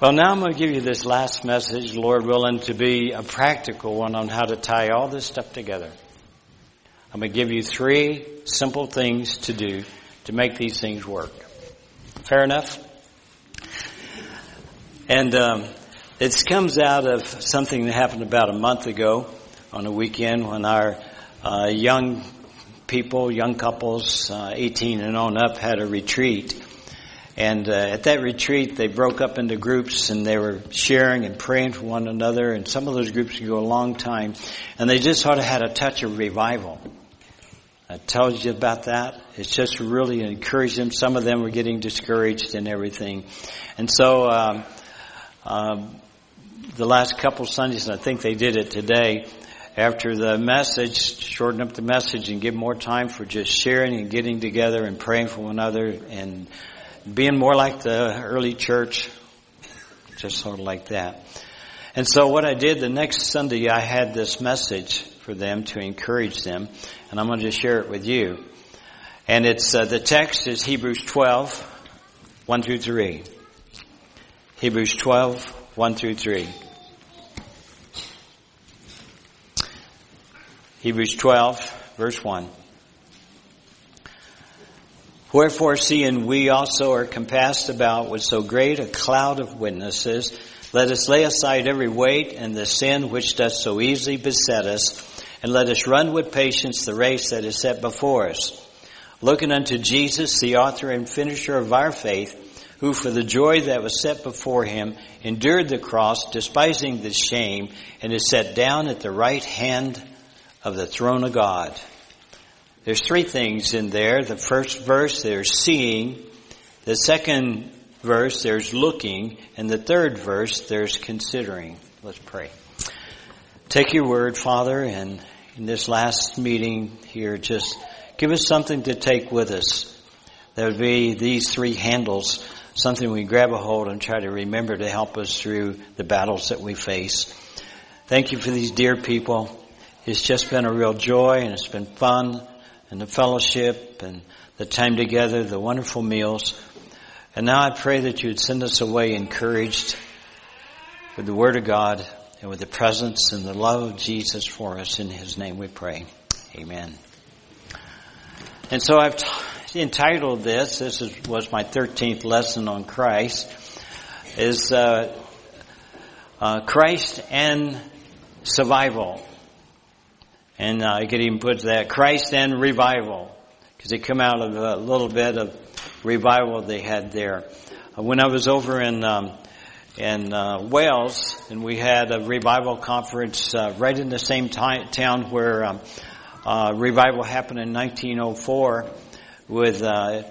Well, now I'm going to give you this last message, Lord willing, to be a practical one on how to tie all this stuff together. I'm going to give you 3 simple things to do to make these things work. Fair enough? And it comes out of something that happened about a month ago on a weekend when our young people, young couples, 18 and on up, had a retreat. And at that retreat, they broke up into groups, and they were sharing and praying for one another. And some of those groups could go a long time. And they just sort of had a touch of revival. I told you about that. It's just really encouraged them. Some of them were getting discouraged and everything. And so the last couple Sundays, and I think they did it today, after the message, shorten up the message and give more time for just sharing and getting together and praying for one another and being more like the early church, just sort of like that. And so what I did the next Sunday, I had this message for them to encourage them, and I'm going to just share it with you. And it's the text is Hebrews 12, 1 through 3. Hebrews 12, 1 through 3. Hebrews 12, verse 1. Wherefore, seeing we also are compassed about with so great a cloud of witnesses, let us lay aside every weight and the sin which doth so easily beset us, and let us run with patience the race that is set before us, looking unto Jesus, the author and finisher of our faith, who for the joy that was set before him endured the cross, despising the shame, and is set down at the right hand of the throne of God. There's 3 things in there. The first verse, there's seeing. The second verse, there's looking. And the third verse, there's considering. Let's pray. Take your word, Father, and in this last meeting here, just give us something to take with us. There would be these 3 handles, something we grab a hold and try to remember to help us through the battles that we face. Thank you for these dear people. It's just been a real joy, and it's been fun. And the fellowship and the time together, the wonderful meals. And now I pray that you would send us away encouraged with the Word of God and with the presence and the love of Jesus for us. In His name we pray. Amen. And so I've entitled this was my 13th lesson on Christ, is Christ and Survival. And I could even put that, Christ and revival, because it come out of a little bit of revival they had there. When I was over in Wales, and we had a revival conference right in the same town where revival happened in 1904 with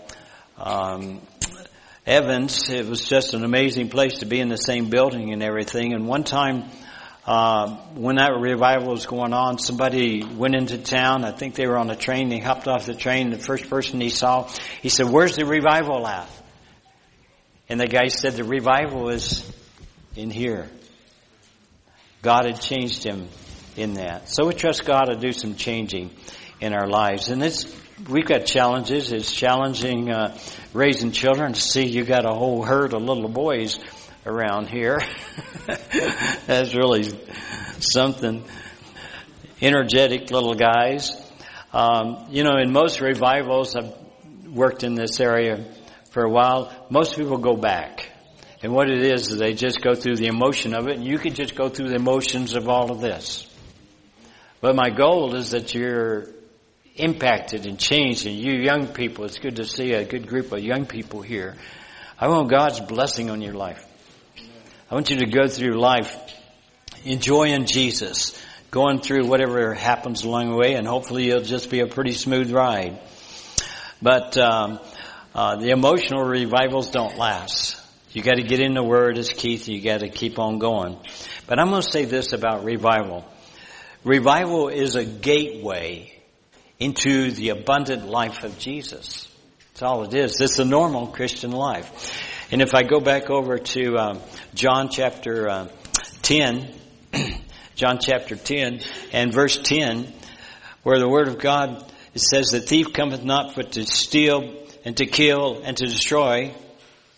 Evans. It was just an amazing place to be in the same building and everything. And one time, when that revival was going on, somebody went into town. I think they were on a train. They hopped off the train. The first person he saw, he said, "Where's the revival at?" And the guy said, "The revival is in here." God had changed him in that. So we trust God to do some changing in our lives. And we've got challenges. It's challenging raising children. See, you got a whole herd of little boys around here. That's really something. Energetic little guys. In most revivals, I've worked in this area for a while, most people go back. And what it is they just go through the emotion of it, and you can just go through the emotions of all of this. But my goal is that you're impacted and changed, and you young people, it's good to see a good group of young people here. I want God's blessing on your life. I want you to go through life enjoying Jesus, going through whatever happens along the way, and hopefully it'll just be a pretty smooth ride. But the emotional revivals don't last. You got to get in the Word, as Keith. You got to keep on going. But I'm going to say this about revival. Revival is a gateway into the abundant life of Jesus. That's all it is. It's a normal Christian life. And if I go back over to John chapter 10, John chapter 10 and verse 10, where the Word of God, it says, "The thief cometh not but to steal and to kill and to destroy."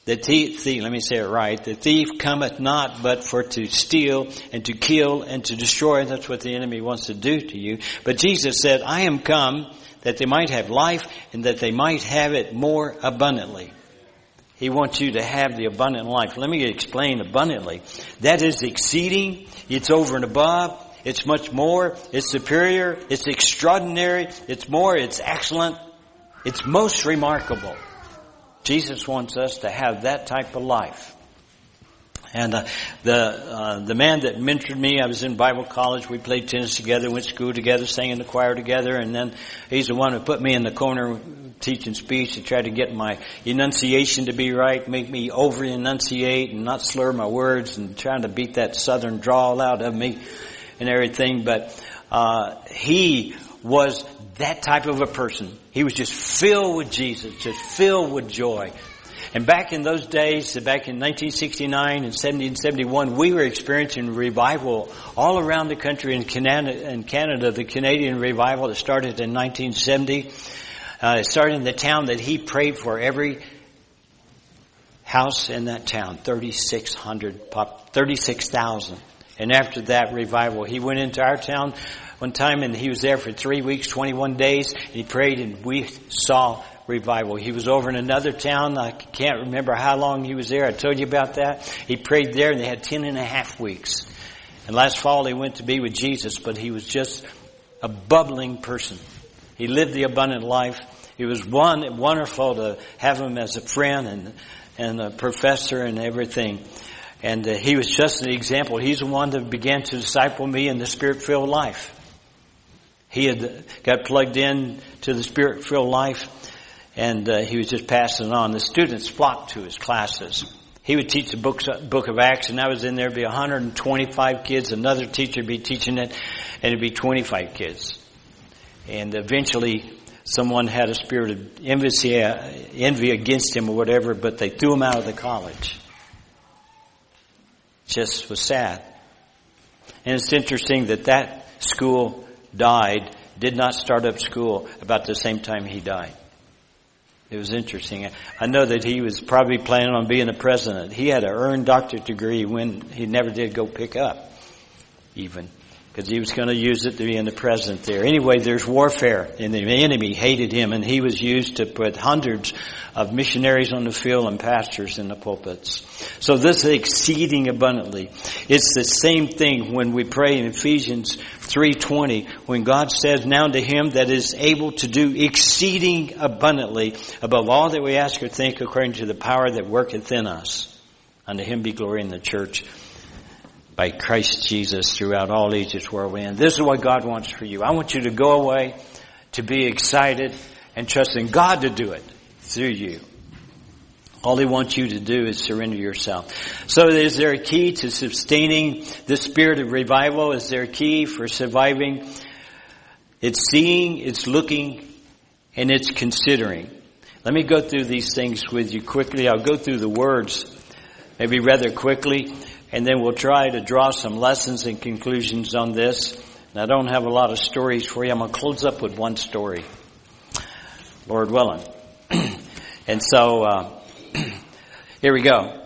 The thief, let me say it right. The thief cometh not but for to steal and to kill and to destroy. That's what the enemy wants to do to you. But Jesus said, I am come that they might have life and that they might have it more abundantly. He wants you to have the abundant life. Let me explain abundantly. That is exceeding. It's over and above. It's much more. It's superior. It's extraordinary. It's more. It's excellent. It's most remarkable. Jesus wants us to have that type of life. And the man that mentored me, I was in Bible college. We played tennis together, went to school together, sang in the choir together, and then he's the one who put me in the corner teaching speech to try to get my enunciation to be right, make me over-enunciate and not slur my words, and trying to beat that southern drawl out of me and everything. But he was that type of a person. He was just filled with Jesus, just filled with joy. And back in those days, back in 1969 and 1771, we were experiencing revival all around the country in Canada. The Canadian revival that started in 1970. It started in the town that he prayed for. Every house in that town, 36,000. And after that revival, he went into our town one time and he was there for 3 weeks, 21 days. And he prayed and we saw revival. He was over in another town. I can't remember how long he was there. I told you about that. He prayed there and they had 10.5 weeks. And last fall he went to be with Jesus, but he was just a bubbling person. He lived the abundant life. It was wonderful to have him as a friend and a professor and everything. And he was just an example. He's the one that began to disciple me in the Spirit-filled life. He had got plugged in to the Spirit-filled life, and he was just passing it on. The students flocked to his classes. He would teach the book of Acts, and I was in there. There'd be 125 kids. Another teacher would be teaching it, and it'd be 25 kids. And eventually, someone had a spirit of envy against him or whatever, but they threw him out of the college. Just was sad. And it's interesting that school did not start up school about the same time he died. It was interesting. I know that he was probably planning on being a president. He had an earned doctorate degree when he never did go pick up, even, because he was going to use it to be in the president there. Anyway, there's warfare, and the enemy hated him, and he was used to put hundreds of missionaries on the field and pastors in the pulpits. So this is exceeding abundantly. It's the same thing when we pray in Ephesians 3:20, when God says, now to him that is able to do exceeding abundantly above all that we ask or think, according to the power that worketh in us. Unto him be glory in the church by Christ Jesus throughout all ages world. And this is what God wants for you. I want you to go away to be excited and trust in God to do it through you. All he wants you to do is surrender yourself. So is there a key to sustaining the spirit of revival? Is there a key for surviving? It's seeing, it's looking, and it's considering. Let me go through these things with you quickly. I'll go through the words maybe rather quickly, and then we'll try to draw some lessons and conclusions on this. And I don't have a lot of stories for you. I'm going to close up with one story, Lord willing. And so, here we go.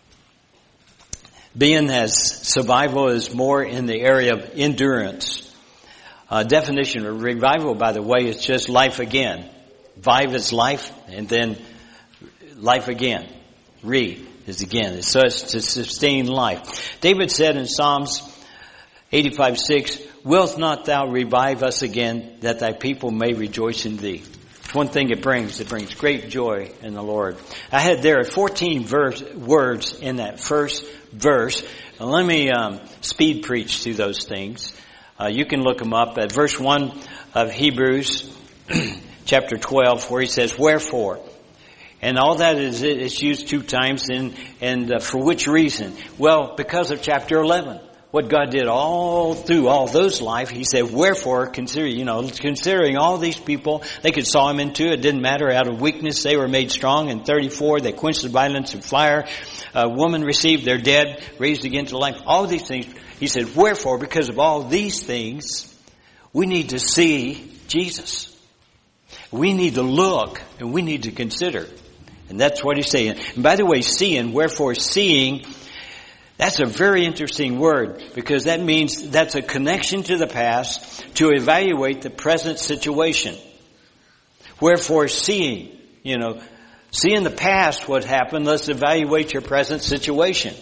Being as survival is more in the area of endurance. Definition of revival, by the way, is just life again. Vive is life, and then life again. Re is again. So it's to sustain life. David said in Psalms 85:6, wilt not thou revive us again, that thy people may rejoice in thee? It's one thing it brings. It brings great joy in the Lord. There are 14 words in that first verse. And let me speed preach through those things. You can look them up at verse 1 of Hebrews chapter 12, where he says, wherefore? And all that is used 2 times, and for which reason? Well, because of chapter 11. What God did all through all those life, he said, wherefore, considering all these people, they could saw him into it, didn't matter, out of weakness they were made strong. In 34, they quenched the violence of fire. A woman received their dead, raised again to life. All these things, he said, wherefore, because of all these things, we need to see Jesus. We need to look, and we need to consider. And that's what he's saying. And by the way, seeing, wherefore seeing, that's a very interesting word, because that means that's a connection to the past to evaluate the present situation. Wherefore seeing, see in the past what happened, let's evaluate your present situation.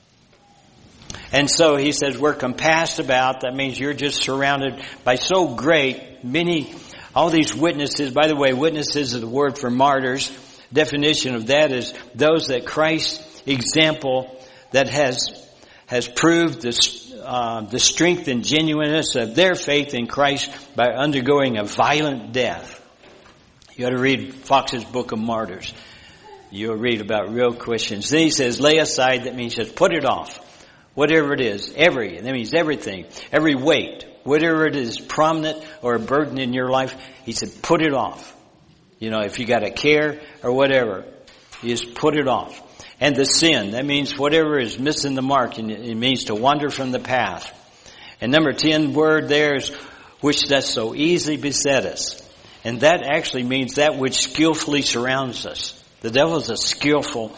And so he says we're compassed about, that means you're just surrounded by so great, all these witnesses. By the way, witnesses is the word for martyrs. Definition of that is those that Christ's example that has proved the strength and genuineness of their faith in Christ by undergoing a violent death. You ought to read Fox's Book of Martyrs. You'll read about real Christians. Then he says, lay aside, that means just put it off. Whatever it is, that means everything, every weight, whatever it is prominent or a burden in your life, he said, put it off. If you got a care or whatever, you just put it off. And the sin, that means whatever is missing the mark, and it means to wander from the path. And number 10 word there is, which does so easily beset us. And that actually means that which skillfully surrounds us. The devil is a skillful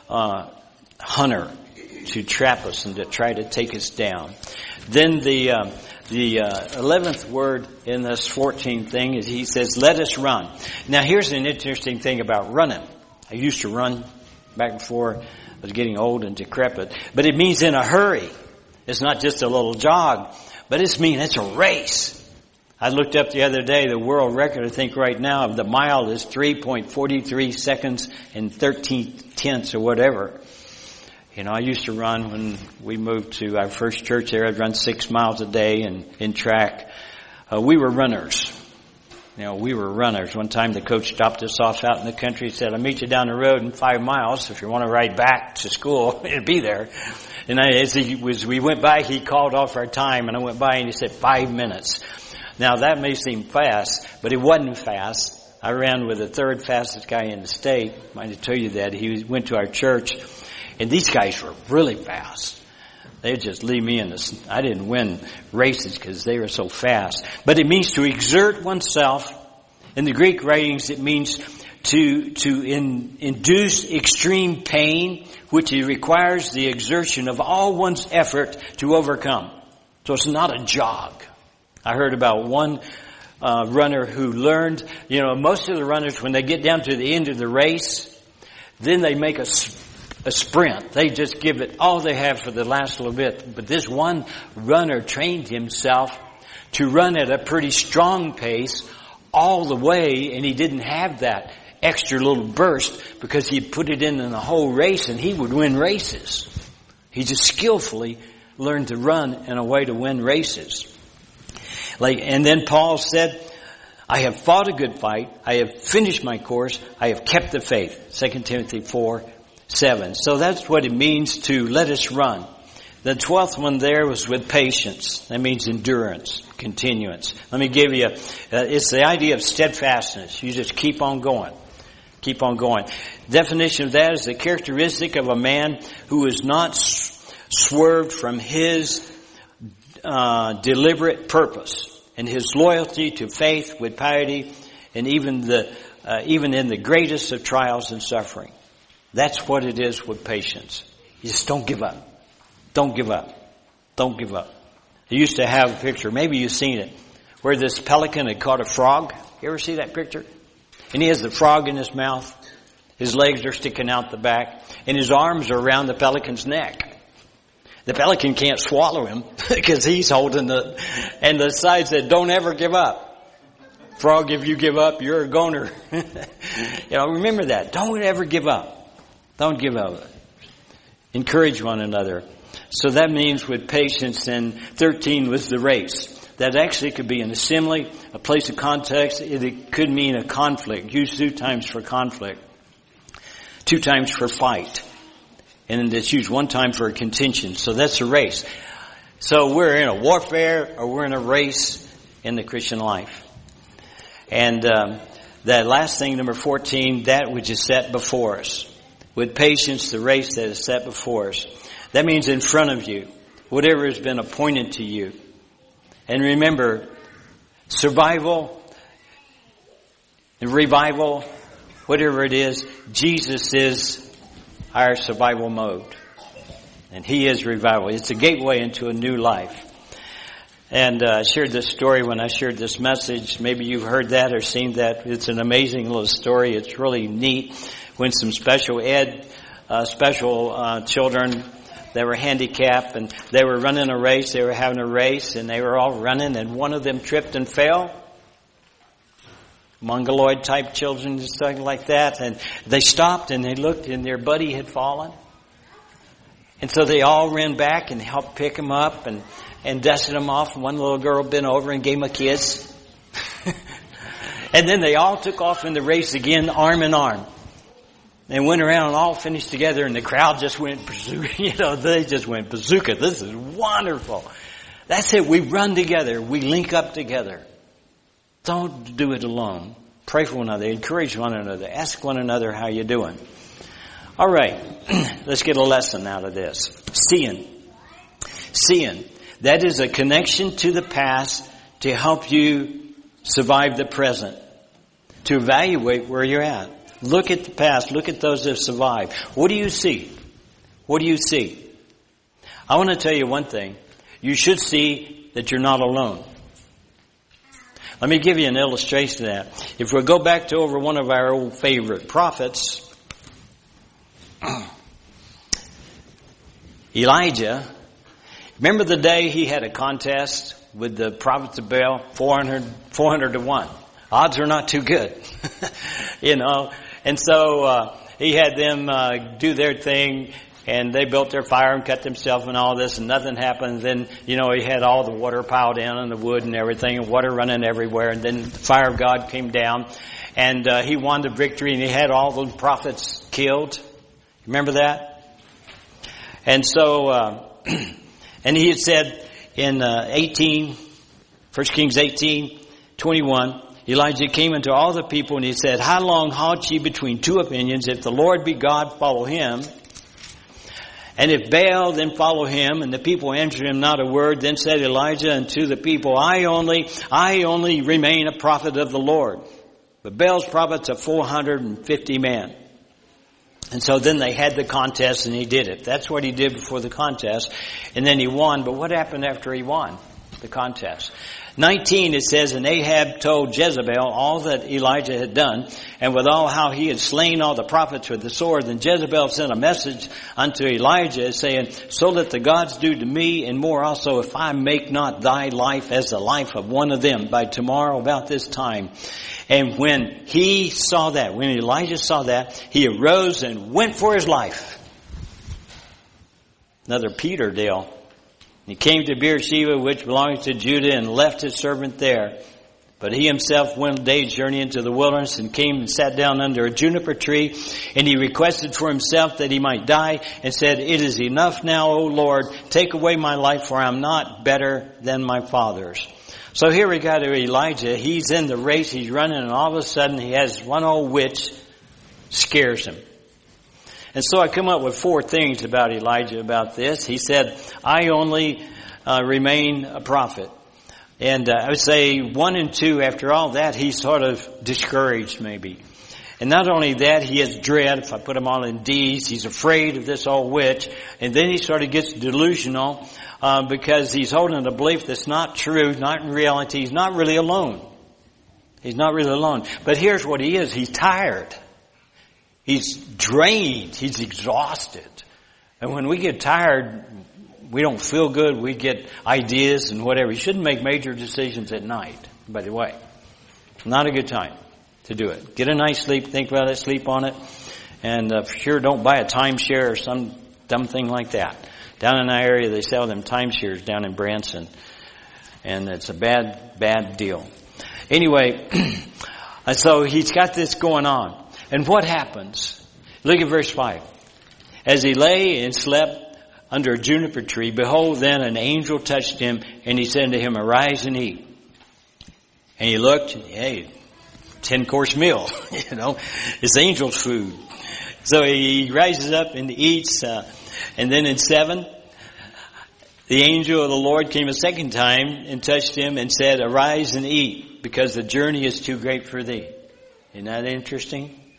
hunter to trap us and to try to take us down. Then the 11th word in this 14th thing is he says, let us run. Now here's an interesting thing about running. I used to run back before I was getting old and decrepit. But it means in a hurry. It's not just a little jog, but it's a race. I looked up the other day, the world record, I think right now, of the mile is 3.43 seconds and 13 tenths or whatever. I used to run when we moved to our first church there. I'd run 6 miles a day in track. We were runners. We were runners. One time the coach stopped us off out in the country and said, I'll meet you down the road in 5 miles. If you want to ride back to school, it'll be there. And as we went by, he called off our time, and I went by and he said 5 minutes. Now that may seem fast, but it wasn't fast. I ran with the third fastest guy in the state. I might have told you that. He went to our church. And these guys were really fast. They'd just leave me in this. I didn't win races because they were so fast. But it means to exert oneself. In the Greek writings, it means to induce extreme pain, which requires the exertion of all one's effort to overcome. So it's not a jog. I heard about one runner who learned, most of the runners, when they get down to the end of the race, then they make a sprint. They just give it all they have for the last little bit. But this one runner trained himself to run at a pretty strong pace all the way, and he didn't have that extra little burst because he put it in the whole race, and he would win races. He just skillfully learned to run in a way to win races. And then Paul said, I have fought a good fight. I have finished my course. I have kept the faith. 2 Timothy 4:7. So that's what it means to let us run. The 12th one there was with patience. That means endurance, continuance. Let me give you, it's the idea of steadfastness. You just keep on going. Keep on going. Definition of that is the characteristic of a man who is not swerved from his deliberate purpose and his loyalty to faith with piety, and even in the greatest of trials and suffering. That's what it is with patience. You just don't give up. Don't give up. Don't give up. I used to have a picture, maybe you've seen it, where this pelican had caught a frog. You ever see that picture? And he has the frog in his mouth. His legs are sticking out the back, and his arms are around the pelican's neck. The pelican can't swallow him because he's holding and the side said, don't ever give up. Frog, if you give up, you're a goner. Remember that. Don't ever give up. Don't give up. Encourage one another. So that means with patience. And 13 was the race. That actually could be an assembly, a place of context. It could mean a conflict. Used 2 times for conflict. 2 times for fight. And it's used 1 time for a contention. So that's a race. So we're in a warfare or we're in a race in the Christian life. And that last thing, number 14, that which is set before us. With patience, the race that is set before us. That means in front of you. Whatever has been appointed to you. And remember, survival and revival, whatever it is, Jesus is our survival mode. And He is revival. It's a gateway into a new life. And I shared this story when I shared this message. Maybe you've heard that or seen that. It's an amazing little story. It's really neat when some special children that were handicapped, and they were running a race. They were having a race, and they were all running, and one of them tripped and fell. Mongoloid type children and stuff like that. And they stopped and they looked, and their buddy had fallen. And so they all ran back and helped pick him up and dusted him off. And one little girl bent over and gave him a kiss. And then they all took off in the race again, arm in arm. They went around and all finished together, and the crowd just went bazooka. They just went bazooka. This is wonderful. That's it. We run together. We link up together. Don't do it alone. Pray for one another. Encourage one another. Ask one another how you're doing. All right. Let's get a lesson out of this. Seeing. That is a connection to the past to help you survive the present. To evaluate where you're at. Look at the past. Look at those that have survived. What do you see? What do you see? I want to tell you one thing. You should see that you're not alone. Let me give you an illustration of that. If we go back to over one of our old favorite prophets, Elijah, remember the day he had a contest with the prophets of Baal, 400 to 1. Odds are not too good, And so he had them do their thing, and they built their fire and cut themselves and all this, and nothing happened. Then, he had all the water piled in and the wood and everything, and water running everywhere. And then the fire of God came down, and he won the victory, and he had all those prophets killed. Remember that? And so, and he had said in 1 Kings 18:21, Elijah came unto all the people, and he said, How long halt ye between two opinions? If the Lord be God, follow him. And if Baal, then follow him. And the people answered him not a word. Then said Elijah unto the people, I only remain a prophet of the Lord. But Baal's prophets are 450 men. And so then they had the contest, and he did it. That's what he did before the contest. And then he won. But what happened after he won the contest? 19, it says, And Ahab told Jezebel all that Elijah had done, and withal how he had slain all the prophets with the sword. Then Jezebel sent a message unto Elijah, saying, So let the gods do to me, and more also, if I make not thy life as the life of one of them by tomorrow about this time. And when he saw that, when Elijah saw that, he arose and went for his life. Another Peter deal. He came to Beersheba, which belongs to Judah, and left his servant there. But he himself went a day's journey into the wilderness, and came and sat down under a juniper tree. And he requested for himself that he might die, and said, It is enough now, O Lord, take away my life, for I am not better than my fathers. So here we got to Elijah. He's in the race, he's running, and all of a sudden he has one old witch scares him. And so I come up with 4 things about Elijah about this. He said, I only remain a prophet. And I would say 1 and 2, after all that, he's sort of discouraged maybe. And not only that, he has dread. If I put him all in D's, he's afraid of this old witch. And then he sort of gets delusional because he's holding a belief that's not true, not in reality. He's not really alone. He's not really alone. But here's what he is. He's tired. He's drained. He's exhausted. And when we get tired, we don't feel good. We get ideas and whatever. You shouldn't make major decisions at night, by the way. Not a good time to do it. Get a nice sleep. Think about it. Sleep on it. And for sure, don't buy a timeshare or some dumb thing like that. Down in our area, they sell them timeshares down in Branson. And it's a bad deal. Anyway, so he's got this going on. And what happens? Look at verse 5. As he lay and slept under a juniper tree, behold, then an angel touched him, and he said to him, Arise and eat. And he looked, and hey, 10-course meal, it's angel's food. So he rises up and eats, and then in 7, the angel of the Lord came a second time and touched him and said, Arise and eat, because the journey is too great for thee. Isn't that interesting?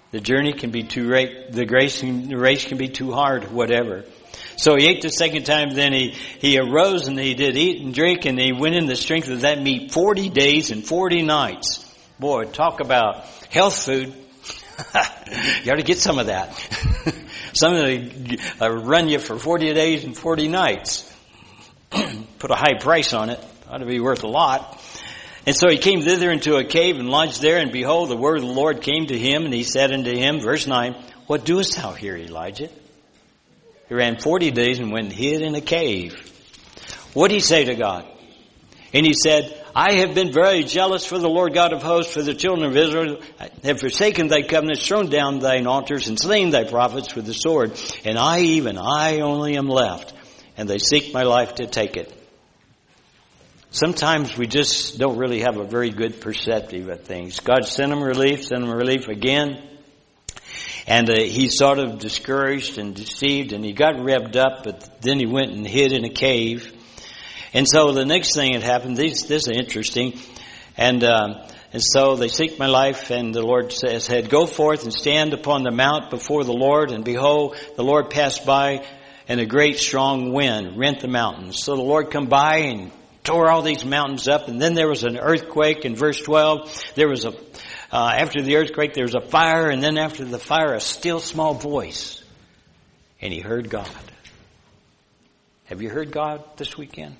The journey can be too the race can be too hard, whatever. So he ate the second time, then he arose and he did eat and drink, and he went in the strength of that meat 40 days and 40 nights. Boy, talk about health food. You ought to get some of that. Some of it run you for 40 days and 40 nights. Put a high price on it. Ought to be worth a lot. And so he came thither into a cave and lodged there, and behold, the word of the Lord came to him, and he said unto him, verse 9, what doest thou here, Elijah? He ran 40 days and went and hid in a cave. What did he say to God? And he said, I have been very jealous for the Lord God of hosts, for the children of Israel have forsaken thy covenants, thrown down thine altars, and slain thy prophets with the sword. And I only am left, and they seek my life to take it. Sometimes we just don't really have a very good perspective of things. God sent him relief again. And he's sort of discouraged and deceived, and he got revved up, but then he went and hid in a cave. And so the next thing that happened, this is interesting, and so they seek my life, and the Lord said, go forth and stand upon the mount before the Lord, and behold, the Lord passed by, and a great strong wind rent the mountains. So the Lord come by and tore all these mountains up, and then there was an earthquake. In verse 12, there was after the earthquake, there was a fire, and then after the fire, a still small voice. And he heard God. Have you heard God this weekend?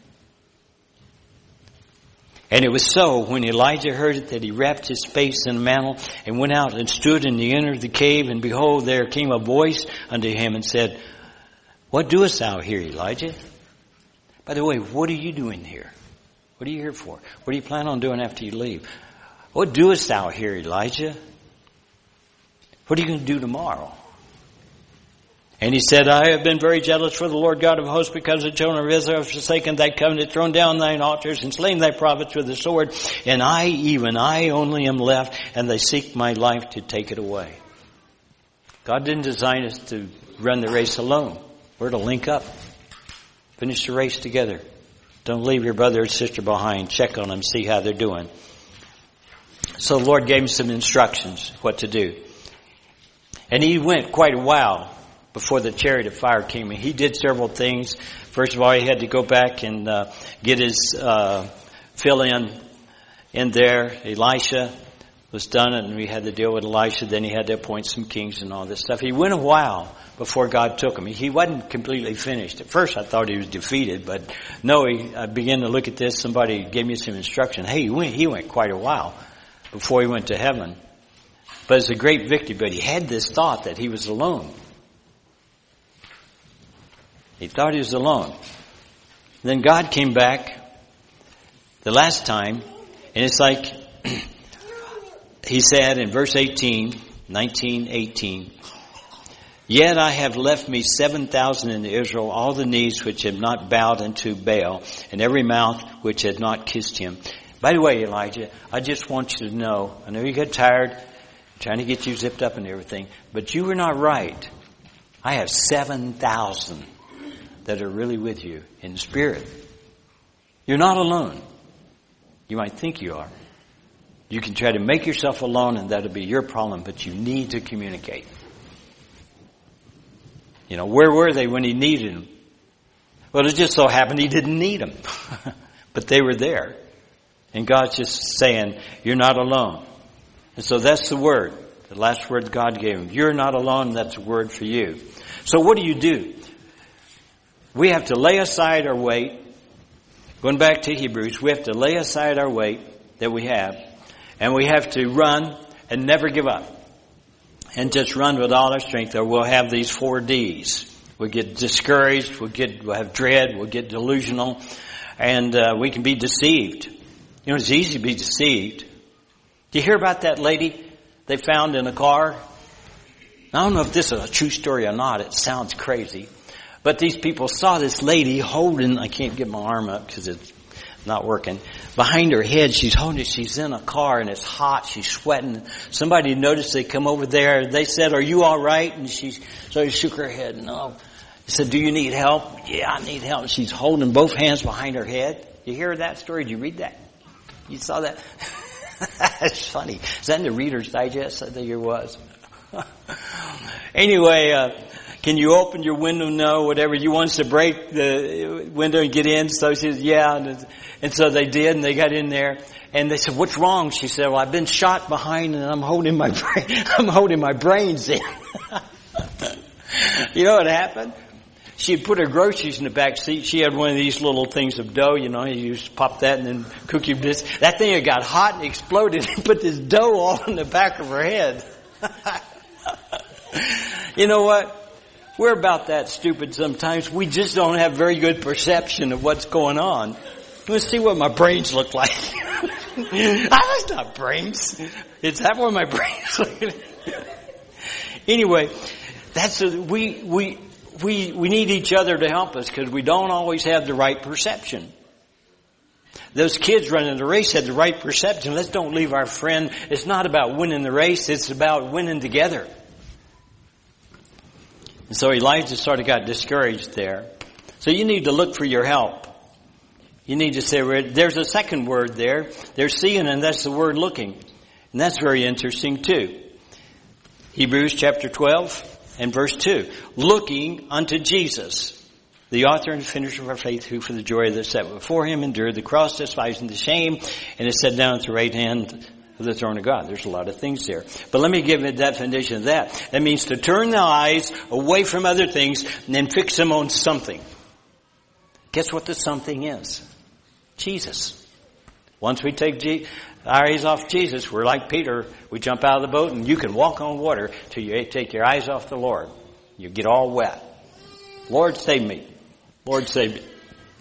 And it was so, when Elijah heard it, that he wrapped his face in a mantle and went out and stood in the inner of the cave. And behold, there came a voice unto him and said, what doest thou here, Elijah? By the way, what are you doing here? What are you here for? What do you plan on doing after you leave? What doest thou here, Elijah? What are you going to do tomorrow? And he said, I have been very jealous for the Lord God of hosts, because the children of Israel have forsaken thy covenant, thrown down thine altars, and slain thy prophets with the sword. And I only am left, and they seek my life to take it away. God didn't design us to run the race alone. We're to link up. Finish the race together. Don't leave your brother or sister behind. Check on them, see how they're doing. So the Lord gave him some instructions what to do. And he went quite a while before the chariot of fire came in. He did several things. First of all, he had to go back and get his fill in there. Elisha was done, and we had to deal with Elisha. Then he had to appoint some kings and all this stuff. He went a while before God took him. He wasn't completely finished. At first I thought he was defeated, but no, I began to look at this. Somebody gave me some instruction. Hey, he went quite a while before he went to heaven. But it's a great victory. But he had this thought that he was alone. He thought he was alone. Then God came back the last time, and it's like he said in verse 19:18, Yet I have left me 7,000 in Israel, all the knees which have not bowed unto Baal, and every mouth which had not kissed him. By the way, Elijah, I just want you to know, I know you get tired trying to get you zipped up and everything, but you were not right. I have 7,000 that are really with you in spirit. You're not alone. You might think you are. You can try to make yourself alone, and that'll be your problem, but you need to communicate. You know, where were they when he needed them? Well, it just so happened he didn't need them. But they were there. And God's just saying, you're not alone. And so that's the word. The last word God gave him. You're not alone. That's a word for you. So what do? We have to lay aside our weight. Going back to Hebrews, we have to lay aside our weight that we have. And we have to run and never give up. And just run with all our strength, or we'll have these 4 Ds. We'll get discouraged, we'll have dread, we'll get delusional, and we can be deceived. You know, it's easy to be deceived. Do you hear about that lady they found in a car? I don't know if this is a true story or not. It sounds crazy. But these people saw this lady holding, I can't get my arm up because it's not working. Behind her head, she's holding it. She's in a car and it's hot. She's sweating. Somebody noticed. They come over there. They said, "Are you all right?" And so she shook her head. No. They said, "Do you need help?" "Yeah, I need help." And she's holding both hands behind her head. You hear that story? Did you read that? You saw that? It's funny. Is that in the Reader's Digest? I think it was. Anyway, can you open your window? No, whatever. You want us to break the window and get in? So she said, yeah. And so they did, and they got in there. And they said, what's wrong? She said, well, I've been shot behind and I'm holding my brains in. You know what happened? She had put her groceries in the back seat. She had one of these little things of dough, you just pop that and then cook your this. That thing had got hot and exploded and put this dough all in the back of her head. You know what? We're about that stupid sometimes. We just don't have very good perception of what's going on. Let's see what my brains look like. That's not brains. Is that what my brains look like? Anyway, we need each other to help us because we don't always have the right perception. Those kids running the race had the right perception. Let's don't leave our friend. It's not about winning the race. It's about winning together. And so Elijah sort of got discouraged there. So you need to look for your help. You need to say, there's a second word there. There's seeing, and that's the word looking. And that's very interesting too. Hebrews chapter 12 and verse 2. Looking unto Jesus, the author and finisher of our faith, who for the joy that set before him endured the cross, despising the shame, and is set down at the right hand of the throne of God. There's a lot of things there. But let me give a definition of that. That means to turn the eyes away from other things and then fix them on something. Guess what the something is? Jesus. Once we take our eyes off Jesus, we're like Peter. We jump out of the boat and you can walk on water till you take your eyes off the Lord. You get all wet. Lord, save me. Lord, save me.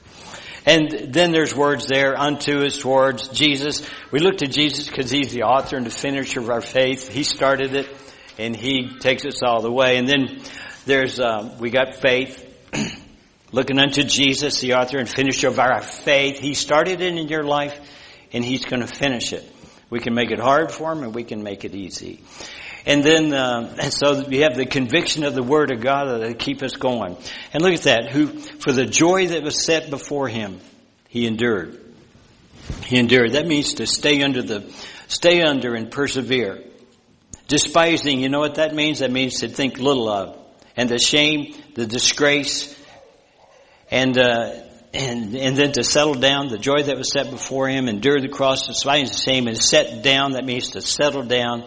And then there's words there, unto us, towards Jesus. We look to Jesus because he's the author and the finisher of our faith. He started it and he takes us all the way. And then there's, we got faith. Looking unto Jesus, the author and finisher of our faith. He started it in your life and he's going to finish it. We can make it hard for him and we can make it easy. And then, and so we have the conviction of the Word of God that'll keep us going. And look at that. Who, for the joy that was set before him, he endured. He endured. That means to stay under and persevere. Despising, you know what that means? That means to think little of. And the shame, the disgrace, and then to settle down, the joy that was set before him, endure the cross, despising the shame, and set down. That means to settle down.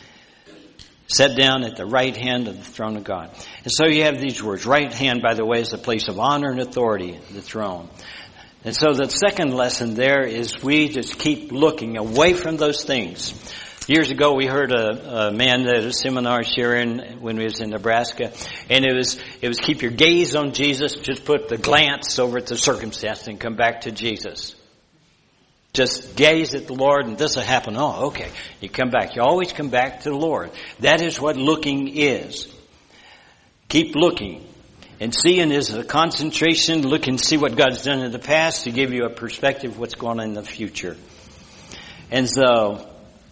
Set down at the right hand of the throne of God. And so you have these words. Right hand, by the way, is the place of honor and authority, the throne. And so the second lesson there is we just keep looking away from those things. Years ago, we heard a man at a seminar sharing when we was in Nebraska, and it was keep your gaze on Jesus, just put the glance over at the circumstance and come back to Jesus. Just gaze at the Lord and this will happen. Oh, okay. You come back. You always come back to the Lord. That is what looking is. Keep looking. And seeing is a concentration. Look and see what God's done in the past to give you a perspective of what's going on in the future. And so,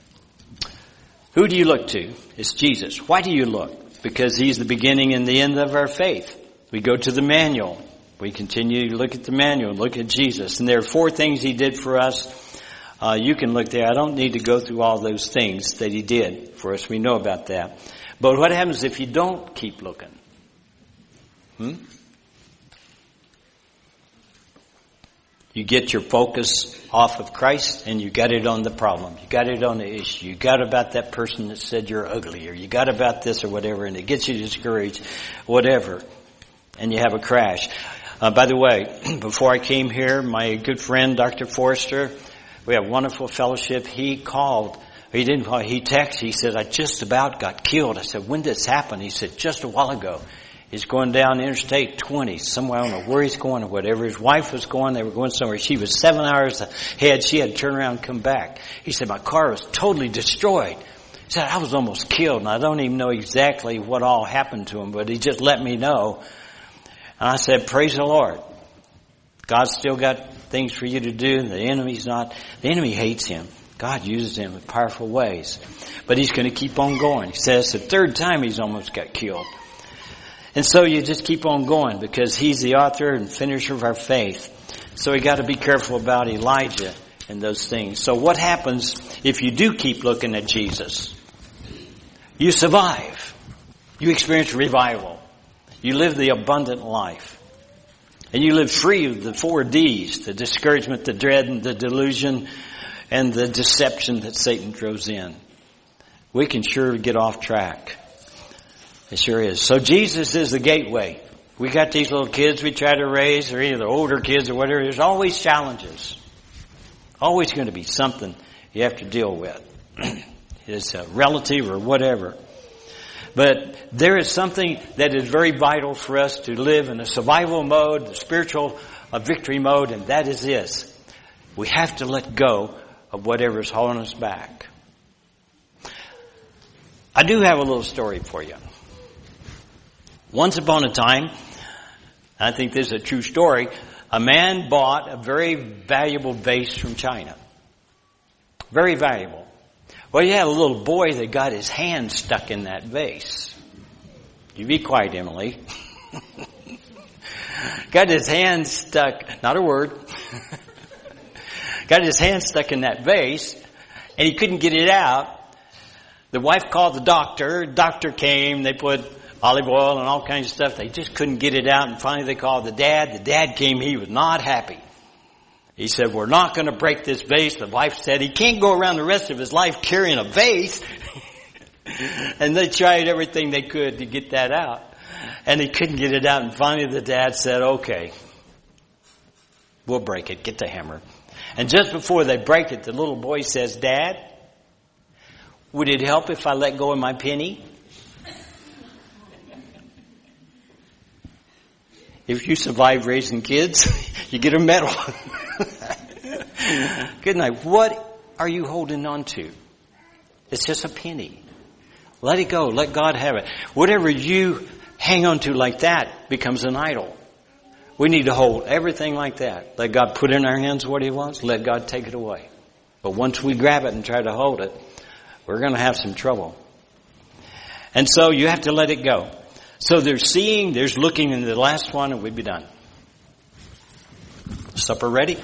who do you look to? It's Jesus. Why do you look? Because he's the beginning and the end of our faith. We go to the manual. We continue to look at the manual, look at Jesus. And there are 4 things he did for us. You can look there. I don't need to go through all those things that he did for us. We know about that. But what happens if you don't keep looking? You get your focus off of Christ and you got it on the problem. You got it on the issue. You got about that person that said you're ugly, or you got about this or whatever, and it gets you discouraged, whatever. And you have a crash. By the way, before I came here, my good friend, Dr. Forrester, we have wonderful fellowship. He called. He didn't call. He texted. He said, I just about got killed. I said, when did this happen? He said, just a while ago. He's going down Interstate 20, somewhere. I don't know where he's going or whatever. His wife was going. They were going somewhere. She was 7 hours ahead. She had to turn around and come back. He said, my car was totally destroyed. He said, I was almost killed. And I don't even know exactly what all happened to him, but he just let me know. And I said, praise the Lord. God's still got things for you to do. The enemy's not. The enemy hates him. God uses him in powerful ways. But he's going to keep on going. He says the 3rd time he's almost got killed. And so you just keep on going because he's the author and finisher of our faith. So we got to be careful about Elijah and those things. So what happens if you do keep looking at Jesus? You survive. You experience revival. You live the abundant life. And you live free of the 4 Ds, the discouragement, the dread, and the delusion, and the deception that Satan throws in. We can sure get off track. It sure is. So Jesus is the gateway. We got these little kids we try to raise, or either older kids or whatever. There's always challenges. Always going to be something you have to deal with. It's a relative or whatever. But there is something that is very vital for us to live in a survival mode, a spiritual victory mode, and that is this. We have to let go of whatever is holding us back. I do have a little story for you. Once upon a time, I think this is a true story, a man bought a very valuable vase from China. Very valuable. Well, you had a little boy that got his hand stuck in that vase. You be quiet, Emily. Got his hand stuck, not a word. Got his hand stuck in that vase, and he couldn't get it out. The wife called the doctor. Doctor came. They put olive oil and all kinds of stuff. They just couldn't get it out. And finally they called the dad. The dad came. He was not happy. He said, we're not going to break this vase. The wife said, he can't go around the rest of his life carrying a vase. And they tried everything they could to get that out. And they couldn't get it out. And finally the dad said, okay, we'll break it. Get the hammer. And just before they break it, the little boy says, Dad, would it help if I let go of my penny? If you survive raising kids, you get a medal. Good night. What are you holding on to? It's just a penny. Let it go. Let God have it. Whatever you hang on to like that becomes an idol. We need to hold everything like that. Let God put in our hands what He wants. Let God take it away. But once we grab it and try to hold it, we're going to have some trouble. And so you have to let it go. So there's seeing, there's looking, and the last one, and we'll be done. Supper ready?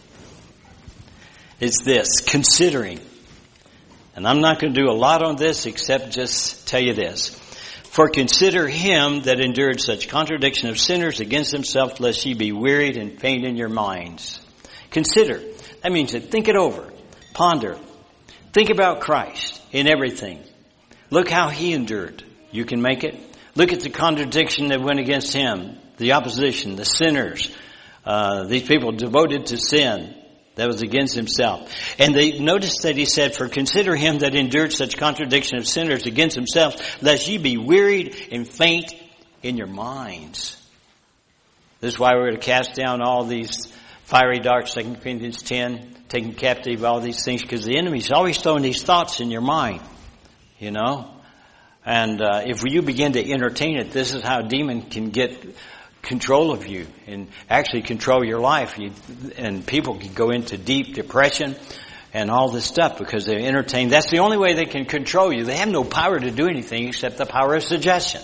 It's this, considering. And I'm not going to do a lot on this except just tell you this. For consider him that endured such contradiction of sinners against himself, lest ye be wearied and faint in your minds. Consider. That means to think it over. Ponder. Think about Christ in everything. Look how he endured. You can make it. Look at the contradiction that went against him. The opposition, the sinners. These people devoted to sin. That was against himself. And they noticed that he said, for consider him that endured such contradiction of sinners against himself, lest ye be wearied and faint in your minds. This is why we're to cast down all these fiery darts, 2 Corinthians 10, taking captive all these things, because the enemy's always throwing these thoughts in your mind, you know. And if you begin to entertain it, this is how a demon can get control of you and actually control your life. And people can go into deep depression and all this stuff because they entertain. That's the only way they can control you. They have no power to do anything except the power of suggestion.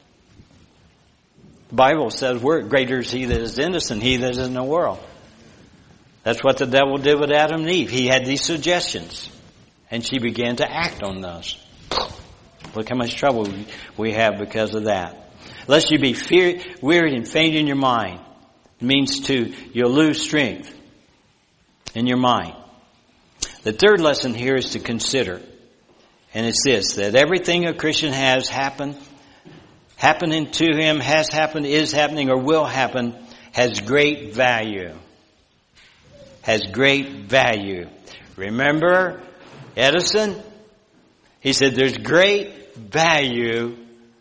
The Bible says, greater is he that is in us than he that is in the world. That's what the devil did with Adam and Eve. He had these suggestions, and she began to act on those. Look how much trouble we have because of that. Lest you be wearied and faint in your mind. It means you'll lose strength in your mind. The third lesson here is to consider. And it's this, that everything a Christian has happening to him, has happened, is happening, or will happen, has great value. Has great value. Remember Edison? He said there's great value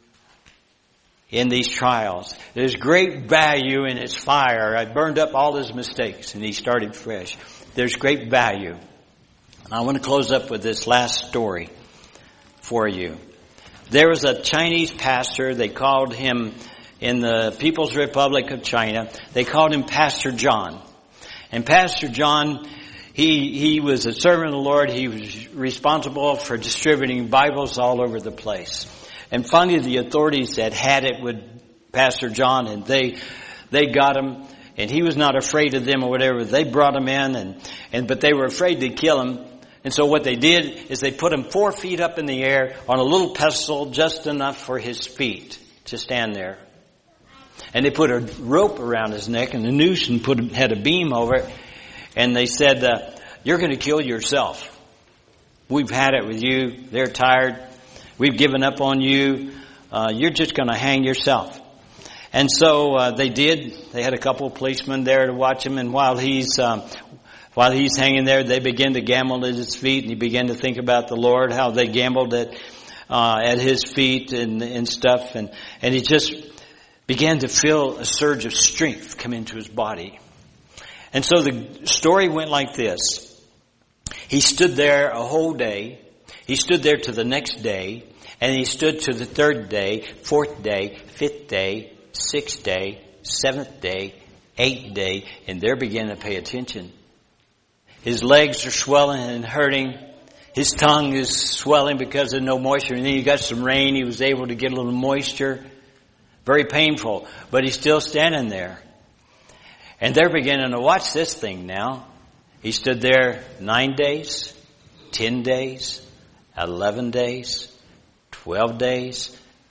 in these trials. There's great value in his fire. I burned up all his mistakes and he started fresh. There's great value. And I want to close up with this last story for you. There was a Chinese pastor. They called him, in the People's Republic of China, they called him Pastor John. And Pastor John, he was a servant of the Lord. He was responsible for distributing Bibles all over the place. And finally, the authorities that had it with Pastor John, and they got him, and he was not afraid of them or whatever. They brought him in, but they were afraid to kill him And so what they did is they put him 4 feet up in the air on a little pedestal just enough for his feet to stand there. And they put a rope around his neck and a noose and had a beam over it. And they said, you're going to kill yourself. We've had it with you. They're tired. We've given up on you. You're just going to hang yourself. And so they did. They had a couple of policemen there to watch him. And while he's hanging there, they began to gamble at his feet. And he began to think about the Lord, how they gambled at his feet and stuff. And he just began to feel a surge of strength come into his body. And so the story went like this. He stood there a whole day. He stood there to the next day. And he stood to the 3rd day, 4th day, 5th day, 6th day, 7th day, 8th day. And they're beginning to pay attention. His legs are swelling and hurting. His tongue is swelling because of no moisture. And then he got some rain. He was able to get a little moisture. Very painful. But he's still standing there. And they're beginning to watch this thing now. He stood there 9 days, 10 days, 11 days, 12 days,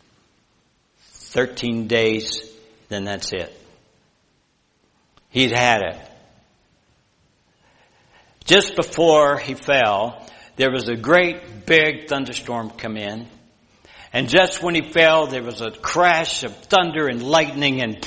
13 days, then that's it. He'd had it. Just before he fell, there was a great big thunderstorm come in. And just when he fell, there was a crash of thunder and lightning and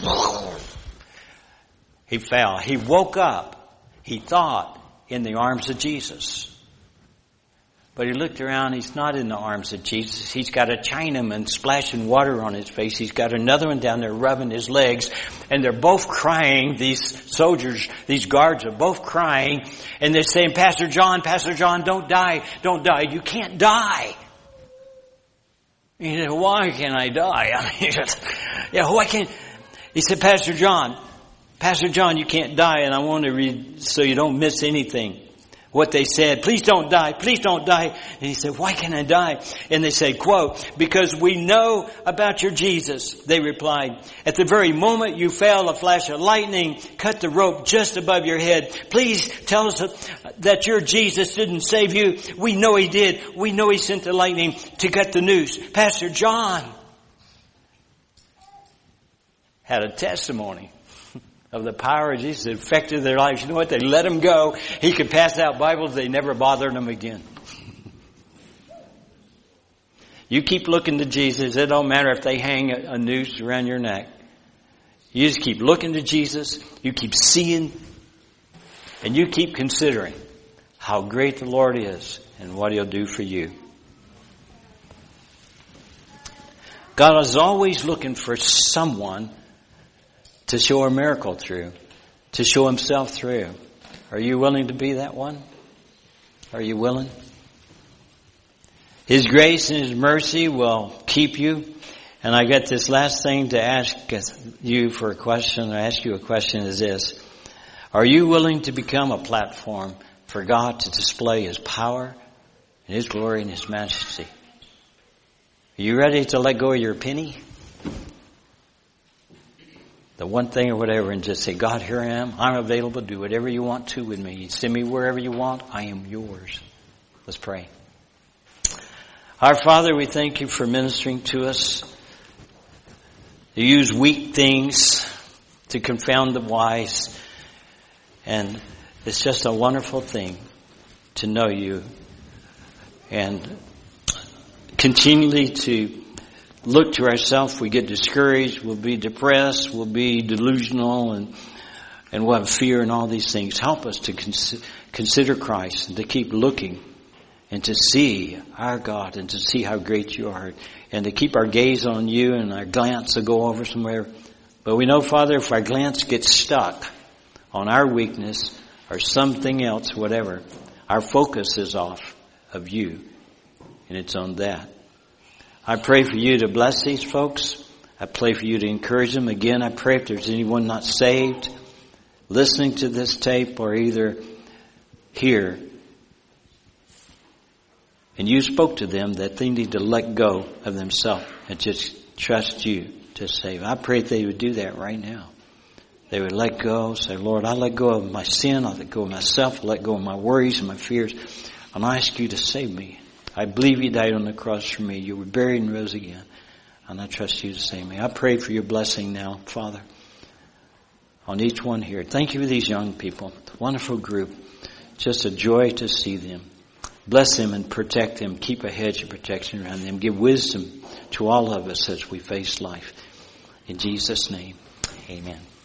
he fell. He woke up, he thought, in the arms of Jesus. But he looked around, he's not in the arms of Jesus. He's got a Chinaman splashing water on his face. He's got another one down there rubbing his legs. And they're both crying, these soldiers, these guards are both crying. And they're saying, Pastor John, don't die, don't die. You can't die. He said, why can't I die? I mean, why can't... He said, Pastor John, you can't die, and I want to read so you don't miss anything. What they said, please don't die. And he said, why can't I die? And they said, quote, because we know about your Jesus. They replied, at the very moment you fell, a flash of lightning cut the rope just above your head. Please tell us that your Jesus didn't save you. We know he did. We know he sent the lightning to cut the noose. Pastor John had a testimony of the power of Jesus that affected their lives. You know what? They let him go. He could pass out Bibles. They never bothered him again. You keep looking to Jesus. It don't matter if they hang a noose around your neck. You just keep looking to Jesus. You keep seeing. And you keep considering how great the Lord is and what he'll do for you. God is always looking for someone to show a miracle through, to show himself through. Are you willing to be that one? Are you willing? His grace and his mercy will keep you. And I got this last thing to ask you for a question. I ask you a question is this. Are you willing to become a platform for God to display his power and his glory and his majesty? Are you ready to let go of your penny? The one thing or whatever, and just say, God, here I am. I'm available. Do whatever you want to with me. Send me wherever you want. I am yours. Let's pray. Our Father, we thank you for ministering to us. You use weak things to confound the wise. And it's just a wonderful thing to know you and continually to look to ourselves. We get discouraged, we'll be depressed, we'll be delusional, and we'll have fear and all these things. Help us to consider Christ and to keep looking and to see our God and to see how great you are and to keep our gaze on you and our glance to go over somewhere. But we know, Father, if our glance gets stuck on our weakness or something else, whatever, our focus is off of you and it's on that. I pray for you to bless these folks. I pray for you to encourage them. Again, I pray if there's anyone not saved, listening to this tape or either here, and you spoke to them that they need to let go of themselves and just trust you to save. I pray they would do that right now. They would let go, say, Lord, I let go of my sin. I let go of myself. I let go of my worries and my fears. And I ask you to save me. I believe you died on the cross for me. You were buried and rose again. And I trust you to save me. I pray for your blessing now, Father, on each one here. Thank you for these young people. Wonderful group. Just a joy to see them. Bless them and protect them. Keep a hedge of protection around them. Give wisdom to all of us as we face life. In Jesus' name, amen.